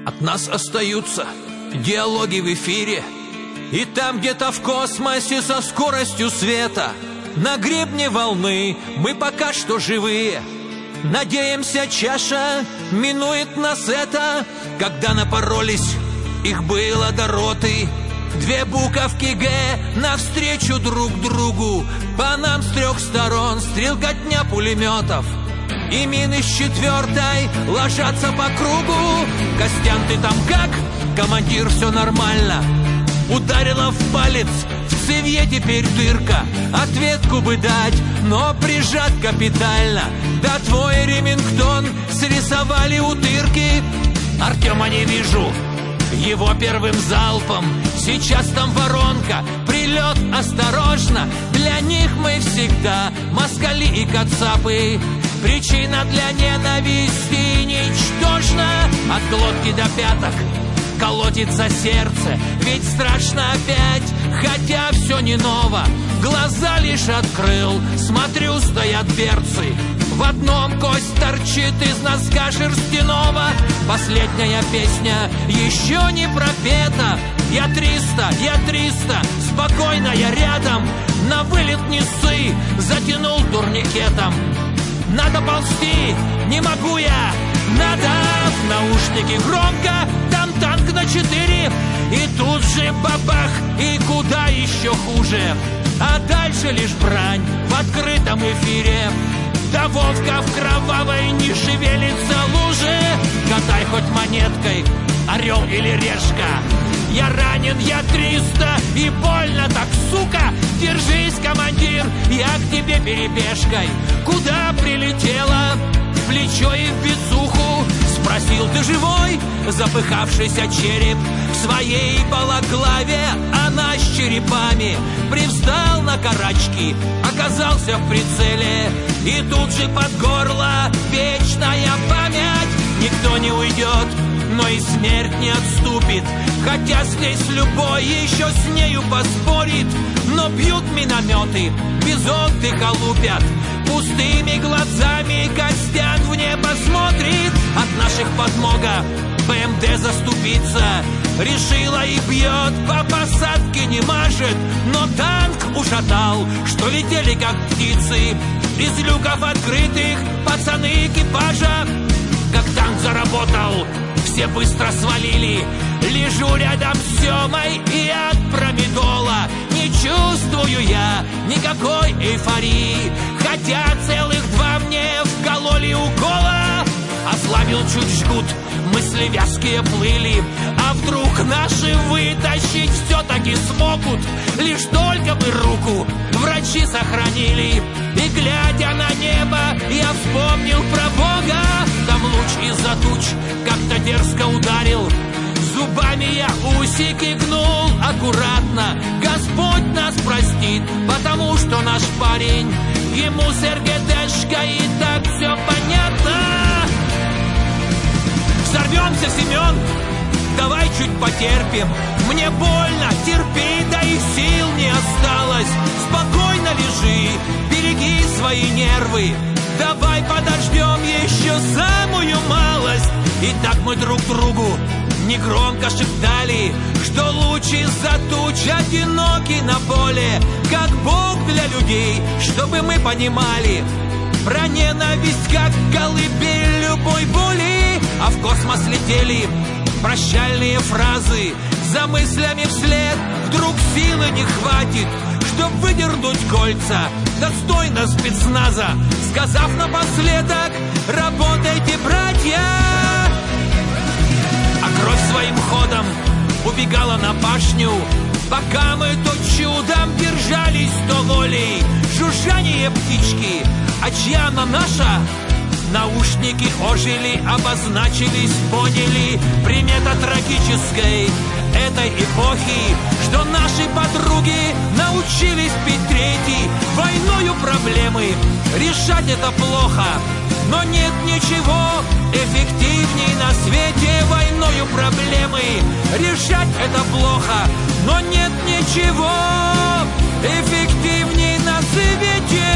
От нас остаются диалоги в эфире. И там где-то в космосе со скоростью света на гребне волны мы пока что живые. Надеемся, чаша минует нас это. Когда напоролись, их было до роты. 2 буковки «Г» навстречу друг другу. По нам с 3 сторон стрелкотня пулеметов. И мины с 4-й ложатся по кругу. Костян, ты там как? Командир, все нормально. Ударила в палец, в цевье теперь дырка. Ответку бы дать, но прижат капитально. Да твой Ремингтон срисовали утырки. Артема не вижу, его первым залпом. Сейчас там воронка, прилет осторожно. Для них мы всегда москали и кацапы. Причина для ненависти ничтожна. От глотки до пяток колотится сердце, ведь страшно опять, хотя все не ново. Глаза лишь открыл, смотрю, стоят берцы. В одном кость торчит из носка шерстяного. Последняя песня еще не пропета. Я 300, спокойно я рядом. На вылет не ссы, затянул турникетом. Надо ползти, не могу я. Надо, в наушники громко, там танк на 4. И тут же бабах, и куда еще хуже. А дальше лишь брань в открытом эфире. Да Вовка в кровавой не шевелится луже. Катай хоть монеткой, орел или решка. Я ранен, я 300, и больно так, сука. Держись, командир, я к тебе перебежкой. Куда прилетела? В плечо и в бицуху. Спросил, ты живой? Запыхавшийся череп в своей балаклаве. Она с черепами. Привстал на карачки, оказался в прицеле. И тут же под горло вечная память. Никто не уйдет, но и смерть не отступит. Хотя здесь любой еще с нею поспорит. Но бьют минометы, без отдыха лупят. Пустыми глазами Костян в небо смотрит. От наших подмога БМД заступиться решила и бьет, по посадке не мажет. Но танк ушатал, что летели как птицы. Из люков открытых пацаны экипажа. Как танк заработал, все быстро свалили. Лежу рядом с Семой и от промедола не чувствую я никакой эйфории. Хотя целых 2 мне вкололи укола. Ослабил чуть жгут, мысли вязкие плыли. А вдруг наши вытащить все-таки смогут? Лишь только бы руку врачи сохранили. И глядя на небо, я вспомнил про Бога. Там луч из-за туч как-то дерзко ударил. Зубами я усики гнул аккуратно. Господь нас простит, потому что наш парень, ему с РГДшка и так все понятно. Взорвемся, Семен, давай чуть потерпим. Мне больно, терпи, да и сил не осталось. Спокойно лежи, береги свои нервы. Давай подождем еще самую малость. И так мы друг другу негромко шептали, что луч из-за туч одиноки на поле, как Бог для людей, чтобы мы понимали. Про ненависть, как колыбель любой боли. А в космос летели прощальные фразы. За мыслями вслед вдруг силы не хватит, чтоб выдернуть кольца достойно спецназа. Сказав напоследок: работайте, братья. А кровь своим ходом убегала на башню, пока мы то чудом держались, то волей. Жужжание птички, а чья она наша? Наушники ожили, обозначились, поняли. Примета трагической этой эпохи, что наши подруги научились пить третий. Войною проблемы решать это плохо, но нет ничего эффективней на свете. Войною проблемы решать это плохо, но нет ничего эффективней на свете.